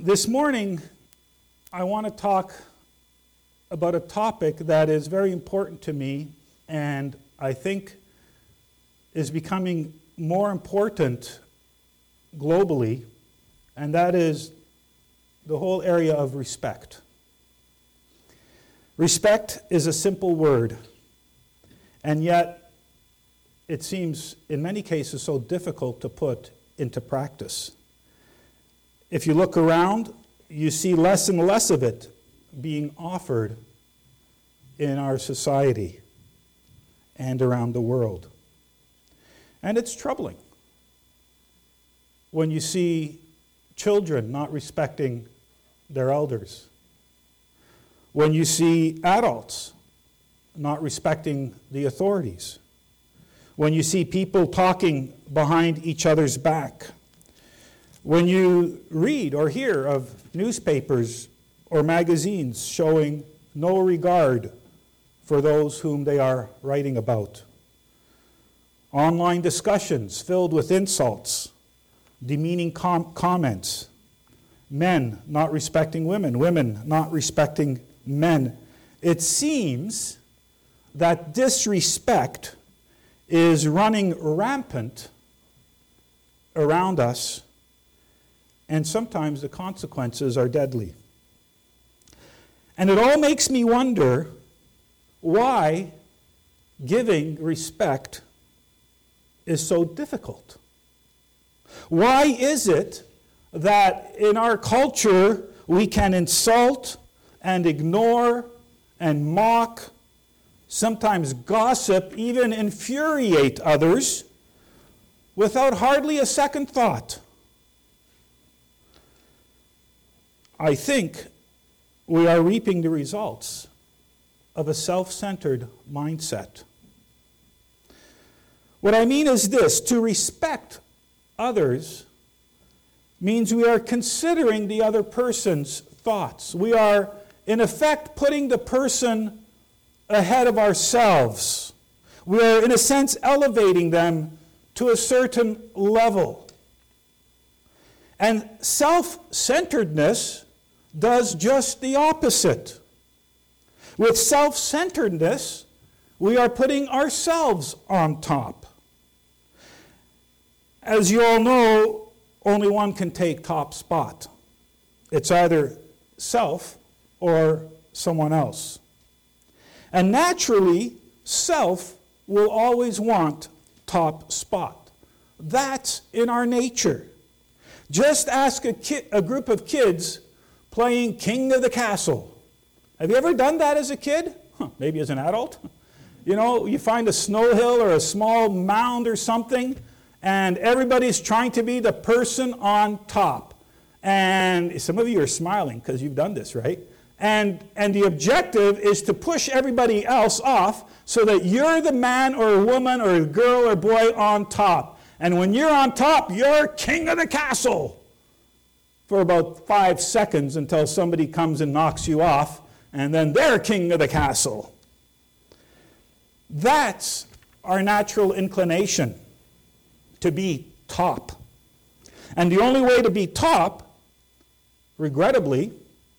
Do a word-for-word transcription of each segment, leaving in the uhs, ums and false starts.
This morning, I want to talk about a topic that is very important to me and I think is becoming more important globally, and that is the whole area of respect. Respect is a simple word, and yet it seems in many cases so difficult to put into practice. If you look around, you see less and less of it being offered in our society and around the world. And it's troubling when you see children not respecting their elders, when you see adults not respecting the authorities, when you see people talking behind each other's back, when you read or hear of newspapers or magazines showing no regard for those whom they are writing about, online discussions filled with insults, demeaning com- comments, men not respecting women, women not respecting men. It seems that disrespect is running rampant around us, and sometimes the consequences are deadly. And it all makes me wonder why giving respect is so difficult. Why is it that in our culture we can insult and ignore and mock, sometimes gossip, even infuriate others without hardly a second thought? I think we are reaping the results of a self-centered mindset. What I mean is this: to respect others means we are considering the other person's thoughts. We are, in effect, putting the person ahead of ourselves. We are, in a sense, elevating them to a certain level. And self-centeredness does just the opposite. With self-centeredness, we are putting ourselves on top. As you all know, only one can take top spot. It's either self or someone else. And naturally, self will always want top spot. That's in our nature. Just ask a, ki- a group of kids playing King of the Castle. Have you ever done that as a kid? Huh, maybe as an adult. You know, you find a snow hill or a small mound or something, and everybody's trying to be the person on top. And some of you are smiling because you've done this, right? And, and the objective is to push everybody else off so that you're the man or woman or girl or boy on top. And when you're on top, you're king of the castle for about five seconds until somebody comes and knocks you off, and then they're king of the castle. That's our natural inclination, to be top. And the only way to be top, regrettably,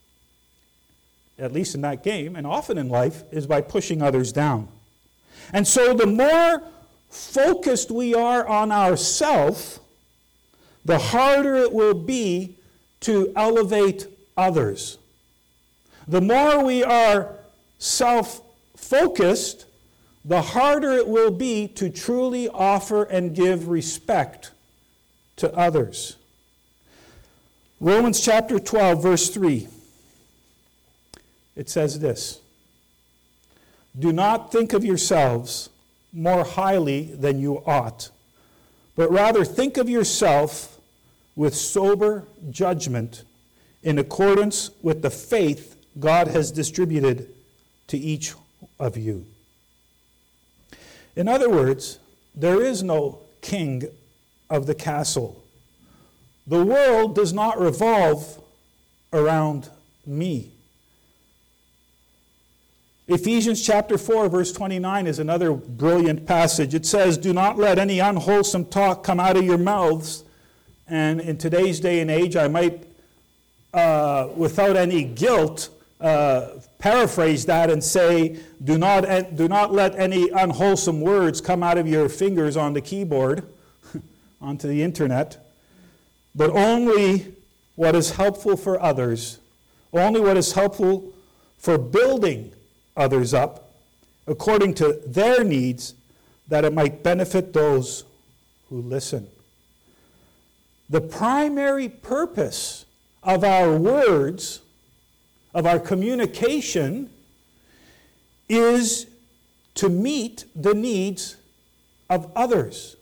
at least in that game, and often in life, is by pushing others down. And so the more focused we are on ourselves, the harder it will be to elevate others. The more we are self-focused, the harder it will be to truly offer and give respect to others. Romans chapter twelve, verse three. It says this: "Do not think of yourselves more highly than you ought, but rather think of yourself with sober judgment in accordance with the faith God has distributed to each of you." In other words, there is no king of the castle. The world does not revolve around me. Ephesians chapter four, verse twenty-nine is another brilliant passage. It says, "Do not let any unwholesome talk come out of your mouths." And in today's day and age, I might uh, without any guilt, uh, paraphrase that and say, do not, do not let any unwholesome words come out of your fingers on the keyboard, onto the internet, but only what is helpful for others, only what is helpful for building others up according to their needs, that it might benefit those who listen. The primary purpose of our words, of our communication, is to meet the needs of others.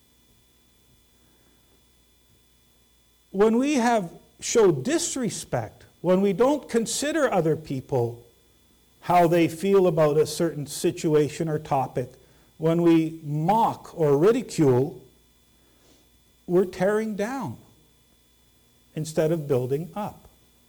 When we have showed disrespect, when we don't consider other people, how they feel about a certain situation or topic, when we mock or ridicule, we're tearing down instead of building up.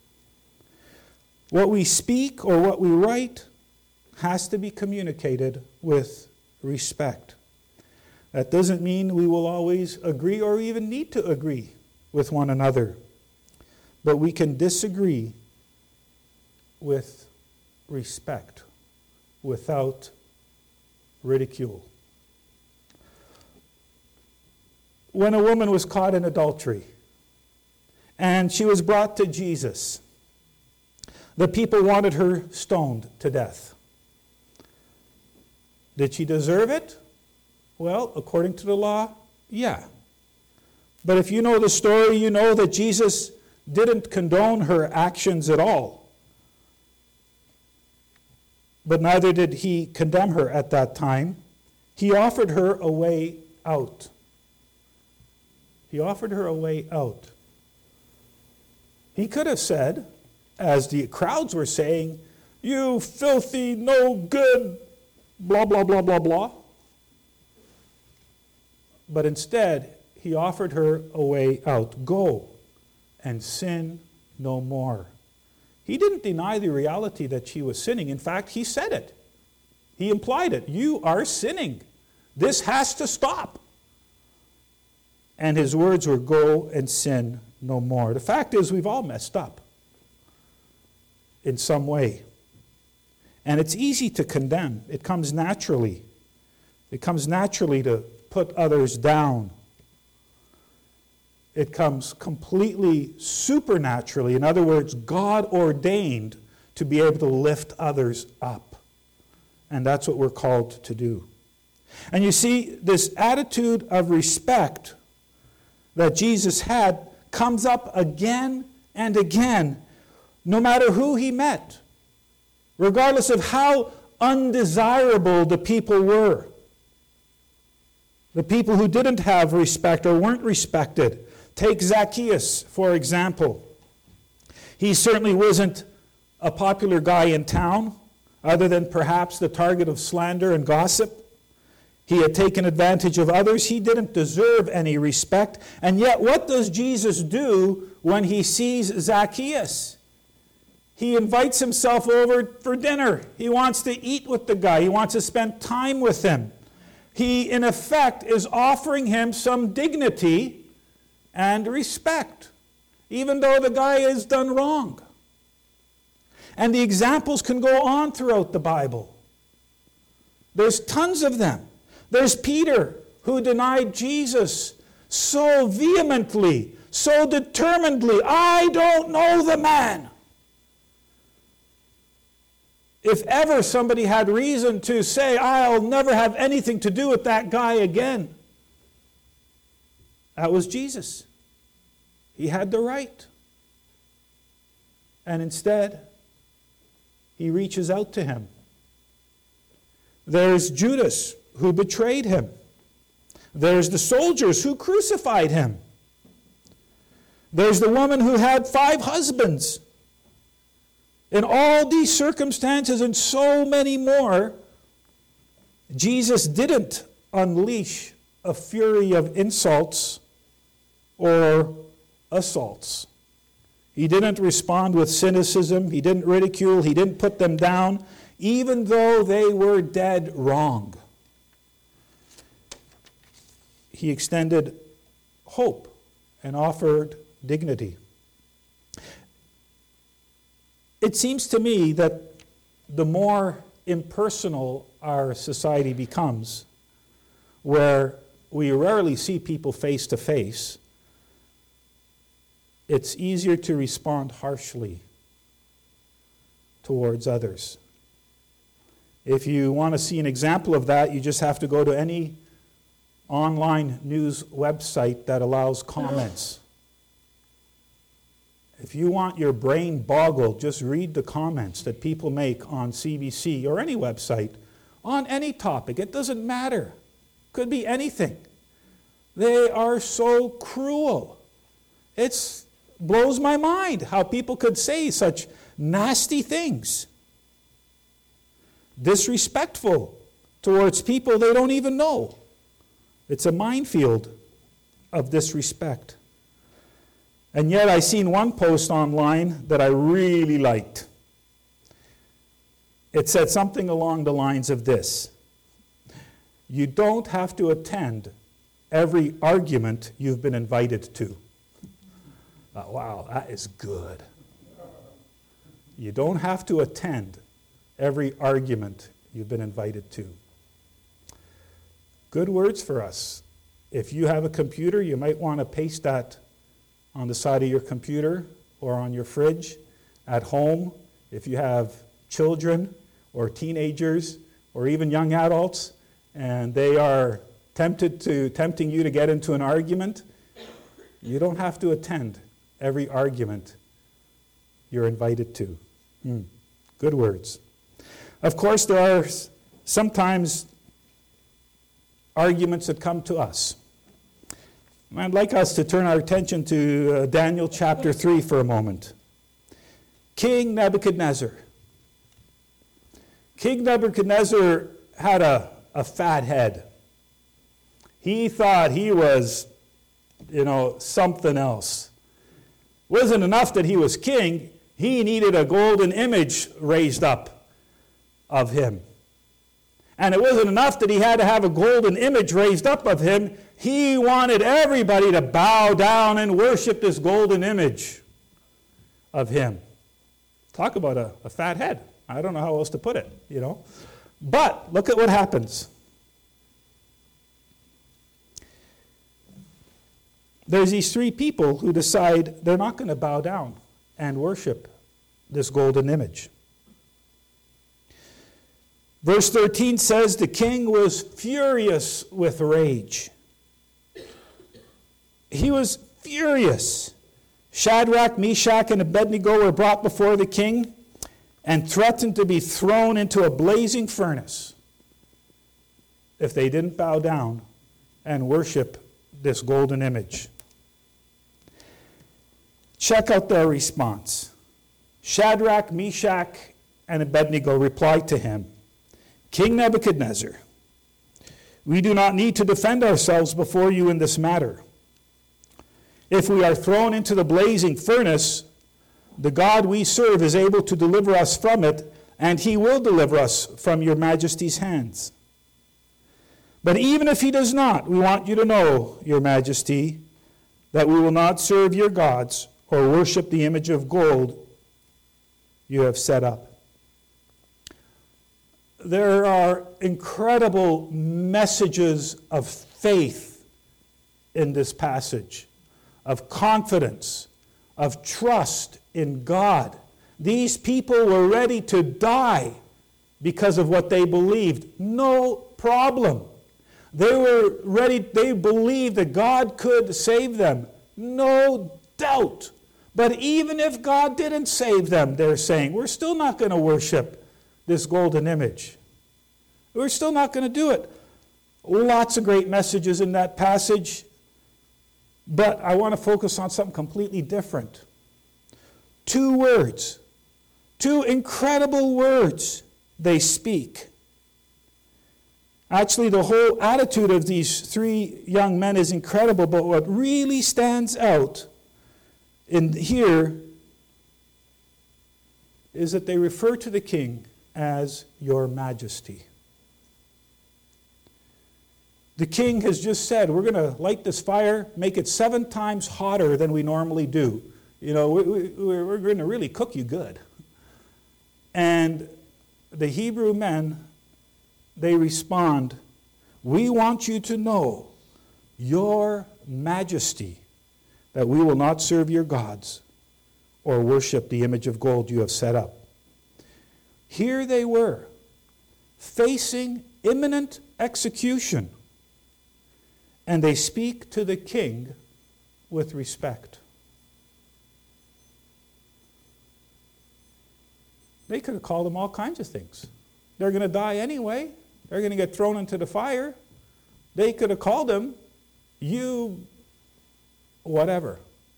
What we speak or what we write has to be communicated with respect. That doesn't mean we will always agree or even need to agree with one another, but we can disagree with respect, without ridicule. When a woman was caught in adultery and she was brought to Jesus, the people wanted her stoned to death. Did she deserve it? Well, according to the law, yeah. But if you know the story, you know that Jesus didn't condone her actions at all. But neither did he condemn her at that time. He offered her a way out. He offered her a way out. He could have said, as the crowds were saying, "You filthy, no good, blah, blah, blah, blah, blah." But instead, he offered her a way out. Go and sin no more. He didn't deny the reality that she was sinning. In fact, he said it. He implied it. You are sinning. This has to stop. And his words were, go and sin no more. The fact is, we've all messed up in some way. And it's easy to condemn. It comes naturally. It comes naturally to put others down. It comes completely supernaturally. In other words, God ordained to be able to lift others up. And that's what we're called to do. And you see, this attitude of respect that Jesus had comes up again and again, no matter who he met, regardless of how undesirable the people were. The people who didn't have respect or weren't respected. Take Zacchaeus, for example. He certainly wasn't a popular guy in town, other than perhaps the target of slander and gossip. He had taken advantage of others. He didn't deserve any respect. And yet, what does Jesus do when he sees Zacchaeus? He invites himself over for dinner. He wants to eat with the guy. He wants to spend time with him. He, in effect, is offering him some dignity and respect, even though the guy has done wrong. And the examples can go on throughout the Bible. There's tons of them. There's Peter, who denied Jesus so vehemently, so determinedly. I don't know the man. If ever somebody had reason to say, I'll never have anything to do with that guy again, that was Jesus. He had the right. And instead, he reaches out to him. There's Judas, who betrayed him. There's the soldiers who crucified him. There's the woman who had five husbands. In all these circumstances and so many more, Jesus didn't unleash a fury of insults or assaults. He didn't respond with cynicism. He didn't ridicule. He didn't put them down, even though they were dead wrong. He extended hope and offered dignity. It seems to me that the more impersonal our society becomes, where we rarely see people face to face, it's easier to respond harshly towards others. If you want to see an example of that, you just have to go to any online news website that allows comments. If you want your brain boggled, just read the comments that people make on C B C or any website on any topic. It doesn't matter. Could be anything. They are so cruel. It blows my mind how people could say such nasty things. Disrespectful towards people they don't even know. It's a minefield of disrespect. And yet I seen one post online that I really liked. It said something along the lines of this: you don't have to attend every argument you've been invited to. Uh, wow, that is good. You don't have to attend every argument you've been invited to. Good words for us. If you have a computer, you might want to paste that on the side of your computer or on your fridge. At home, if you have children or teenagers or even young adults and they are tempted to tempting you to get into an argument, you don't have to attend every argument you're invited to. Mm. Good words. Of course, there are sometimes arguments that come to us. I'd like us to turn our attention to uh, Daniel chapter three for a moment. King Nebuchadnezzar. King Nebuchadnezzar had a, a fat head. He thought he was, you know, something else. Wasn't enough that he was king, he needed a golden image raised up of him. And it wasn't enough that he had to have a golden image raised up of him. He wanted everybody to bow down and worship this golden image of him. Talk about a, a fat head. I don't know how else to put it, you know. But look at what happens. There's these three people who decide they're not going to bow down and worship this golden image. Verse thirteen says, the king was furious with rage. He was furious. Shadrach, Meshach, and Abednego were brought before the king and threatened to be thrown into a blazing furnace if they didn't bow down and worship this golden image. Check out their response. Shadrach, Meshach, and Abednego replied to him, King Nebuchadnezzar, we do not need to defend ourselves before you in this matter. If we are thrown into the blazing furnace, the God we serve is able to deliver us from it, and he will deliver us from your majesty's hands. But even if he does not, we want you to know, your majesty, that we will not serve your gods or worship the image of gold you have set up. There are incredible messages of faith in this passage, of confidence, of trust in God. These people were ready to die because of what they believed. No problem. They were ready, they believed that God could save them. No doubt. But even if God didn't save them, they're saying, we're still not going to worship this golden image. We're still not going to do it. Lots of great messages in that passage, but I want to focus on something completely different. Two words, two incredible words they speak. Actually, the whole attitude of these three young men is incredible, but what really stands out in here is that they refer to the king as your majesty. The king has just said, we're going to light this fire, make it seven times hotter than we normally do. You know, we, we, we're going to really cook you good. And the Hebrew men, they respond, "We want you to know, Your Majesty, that we will not serve your gods or worship the image of gold you have set up." Here they were, facing imminent execution, and they speak to the king with respect. They could have called him all kinds of things. They're going to die anyway. They're going to get thrown into the fire. They could have called him, "You whatever."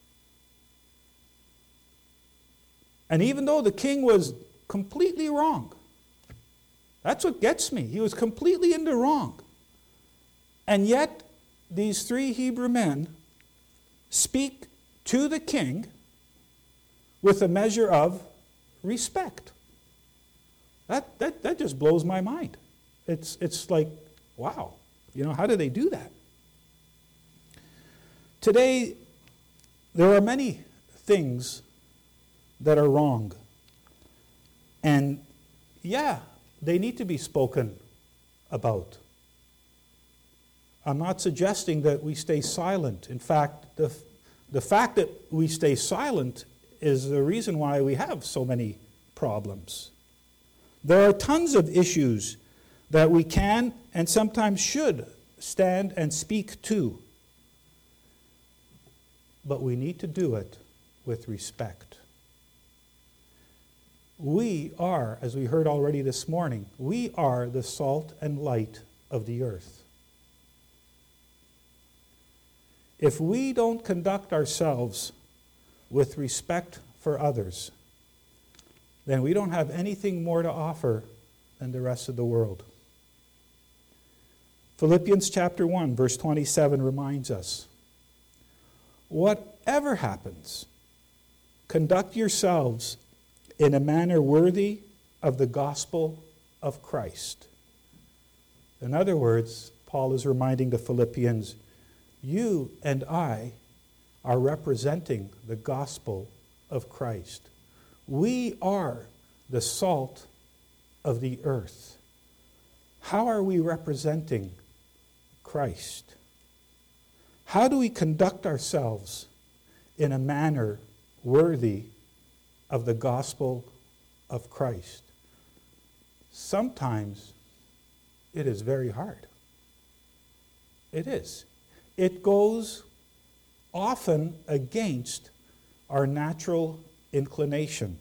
And even though the king was completely wrong, that's what gets me. He was completely in the wrong. And yet, these three Hebrew men speak to the king with a measure of respect. That, that, that just blows my mind. It's, it's like, wow, you know, how do they do that? Today, there are many things that are wrong. And yeah, they need to be spoken about. I'm not suggesting that we stay silent. In fact, the, the fact that we stay silent is the reason why we have so many problems. There are tons of issues that we can and sometimes should stand and speak to. But we need to do it with respect. We are, as we heard already this morning, we are the salt and light of the earth. If we don't conduct ourselves with respect for others, then we don't have anything more to offer than the rest of the world. Philippians chapter one, verse twenty-seven reminds us, "Whatever happens, conduct yourselves in a manner worthy of the gospel of Christ." In other words, Paul is reminding the Philippians, you and I are representing the gospel of Christ. We are the salt of the earth. How are we representing Christ? How do we conduct ourselves in a manner worthy of the gospel of Christ? Sometimes it is very hard. It is. It goes often against our natural inclination.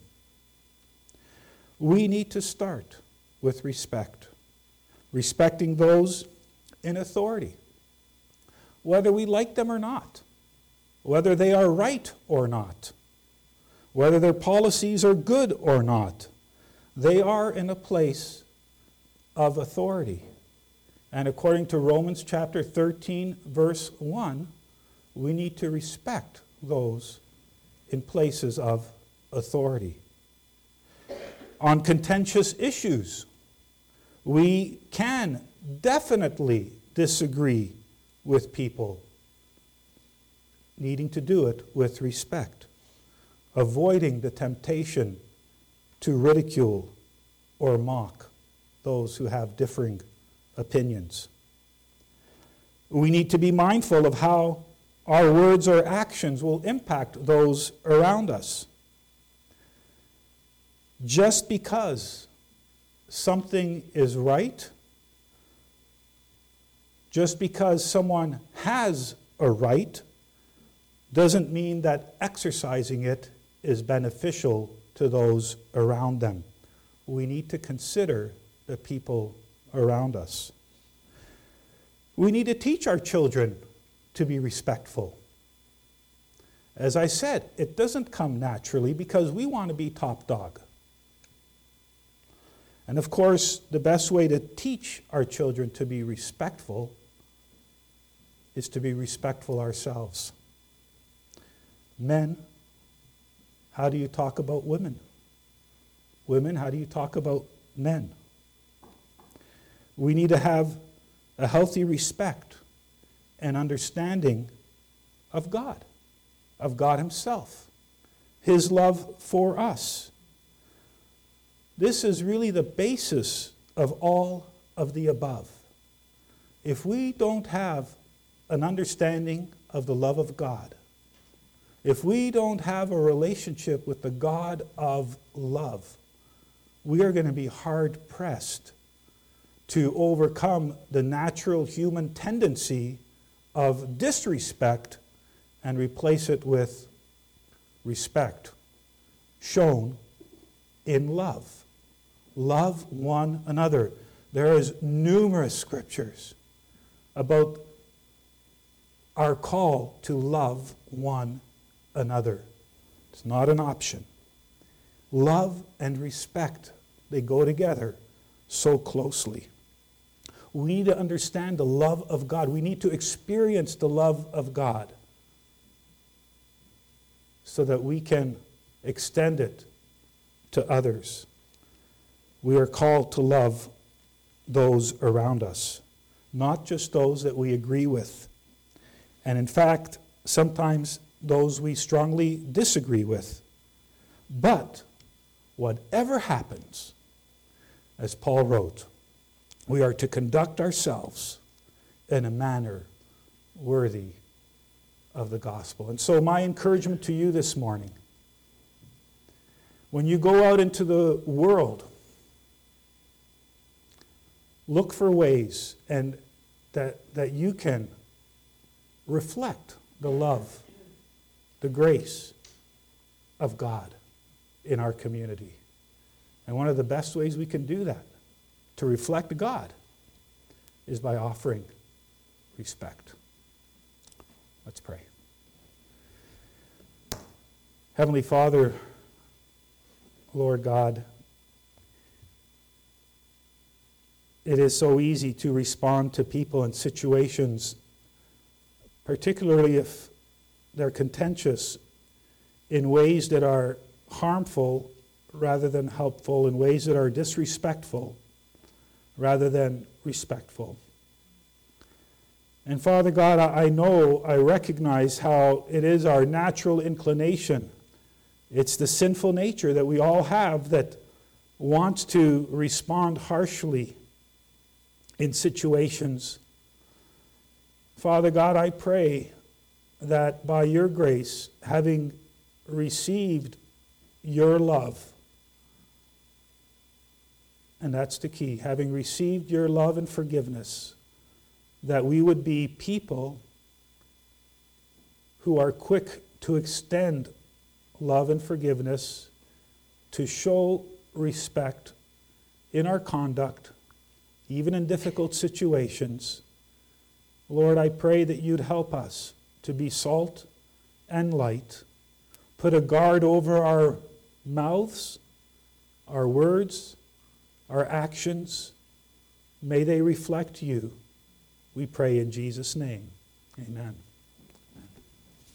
We need to start with respect, respecting those in authority, whether we like them or not, whether they are right or not, whether their policies are good or not. They are in a place of authority. And according to Romans chapter thirteen, verse one, we need to respect those in places of authority. On contentious issues, we can definitely disagree with people, needing to do it with respect, avoiding the temptation to ridicule or mock those who have differing opinions. We need to be mindful of how our words or actions will impact those around us. Just because something is right, just because someone has a right, doesn't mean that exercising it is beneficial to those around them. We need to consider the people around us. We need to teach our children to be respectful. As I said, it doesn't come naturally because we want to be top dog. And of course, the best way to teach our children to be respectful is to be respectful ourselves. Men, how do you talk about women? Women, how do you talk about men? We need to have a healthy respect and understanding of God, of God Himself, His love for us. This is really the basis of all of the above. If we don't have an understanding of the love of God, if we don't have a relationship with the God of love, we are going to be hard-pressed to overcome the natural human tendency of disrespect and replace it with respect shown in love. Love one another. There is numerous scriptures about our call to love one another. It's not an option. Love and respect, they go together so closely. We need to understand the love of God. We need to experience the love of God so that we can extend it to others. We are called to love those around us, not just those that we agree with. And in fact, sometimes those we strongly disagree with. But whatever happens, as Paul wrote, we are to conduct ourselves in a manner worthy of the gospel. And so my encouragement to you this morning, when you go out into the world, look for ways and that, that you can reflect the love, the grace of God in our community. And one of the best ways we can do that, to reflect God, is by offering respect. Let's pray. Heavenly Father, Lord God, it is so easy to respond to people in situations, particularly if they're contentious, in ways that are harmful rather than helpful, in ways that are disrespectful rather than respectful. And Father God, I know, I recognize how it is our natural inclination. It's the sinful nature that we all have that wants to respond harshly in situations. Father God, I pray that by your grace, having received your love, and that's the key, having received your love and forgiveness, that we would be people who are quick to extend love and forgiveness, to show respect in our conduct, even in difficult situations. Lord, I pray that you'd help us to be salt and light, put a guard over our mouths, our words, our actions. May they reflect you. We pray in Jesus' name. Amen.